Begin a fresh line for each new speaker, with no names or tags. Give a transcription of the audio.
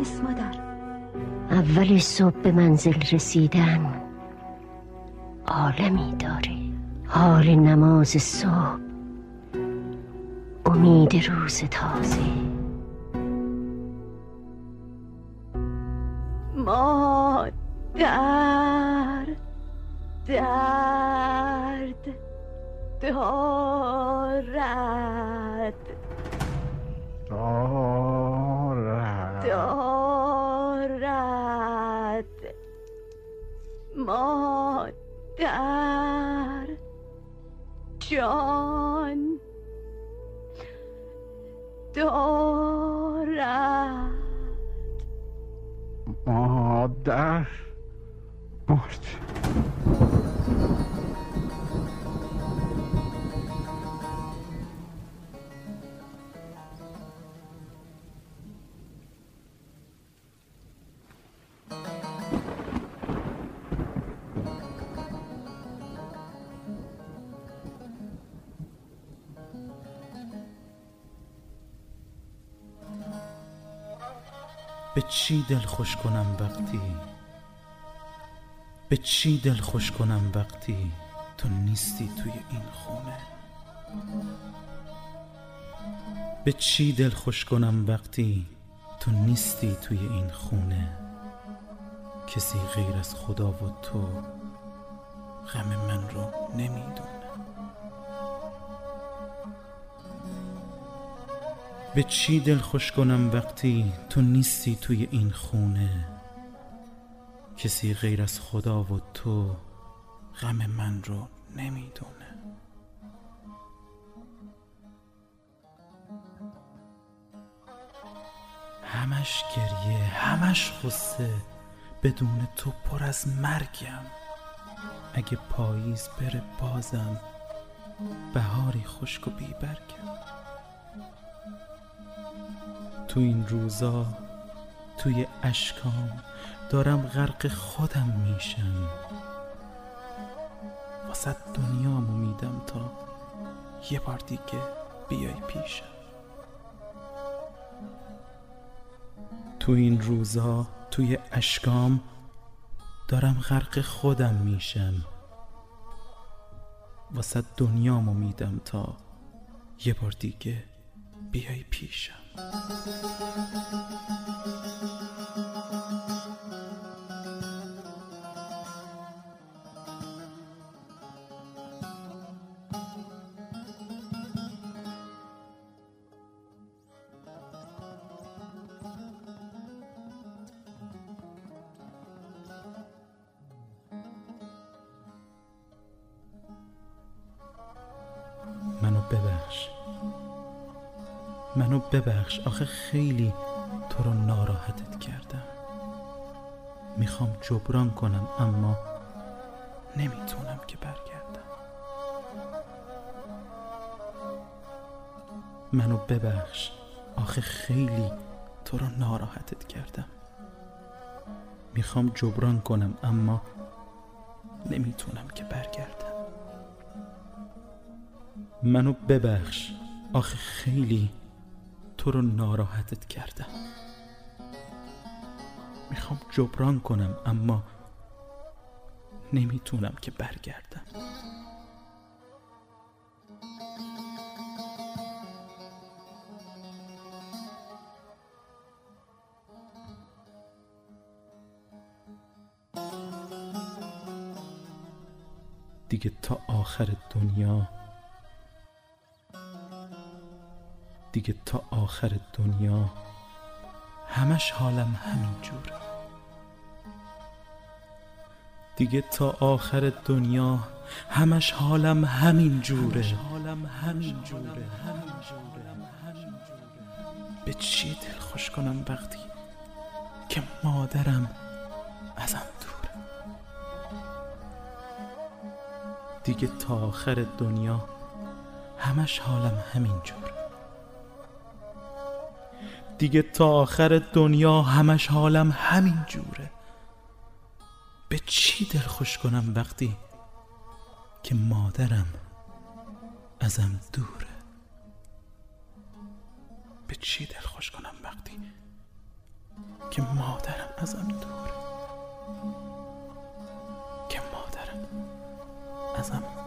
است مادر؟
اول صبح به منزل رسیدن عالمی داره. حال نماز صبح، امید روز تازه.
مادر درد دارد مادر جان دارد.
مادر مرد.
به چی دل خوش کنم وقتی، به چی دل خوش کنم وقتی تو نیستی توی این خونه؟ به چی دل خوش کنم وقتی تو نیستی توی این خونه؟ کسی غیر از خدا و تو غم من رو نمیدونه. به چی دل خوش کنم وقتی تو نیستی توی این خونه؟ کسی غیر از خدا و تو غم من رو نمیدونه. همش گریه، همش غصه، بدون تو پر از مرگم. اگه پاییز بره بازم بهاری خشک و بی برگم. تو این روزا توی اشکام دارم غرق خودم میشم. واسه دنیامو میدم تا یه بار دیگه بیای پیشم. تو این روزا توی اشکام دارم غرق خودم میشم. واسه دنیامو میدم تا یه بار دیگه بیای پیشم. منو ببخش آخه خیلی تو رو ناراحتت کردم. میخوام جبران کنم اما نمیتونم که برگردم. منو ببخش آخه خیلی تو رو ناراحتت کردم. میخوام جبران کنم اما نمیتونم که برگردم. منو ببخش آخه خیلی تو رو ناراحتت کردم. میخوام جبران کنم اما نمیتونم که برگردم. دیگه تا آخر دنیا، دیگه تا آخر دنیا همش حالم همین جوره. دیگه تا آخر دنیا همش حالم همین جوره. به چی دل خوش کنم وقتی که مادرم ازم دوره؟ دیگه تا آخر دنیا همش حالم همین جوره. دیگه تا آخر دنیا همش حالم همین جوره. به چی دل خوش کنم وقتی که مادرم ازم دوره؟ به چی دل خوش کنم وقتی که مادرم ازم دوره، که مادرم ازم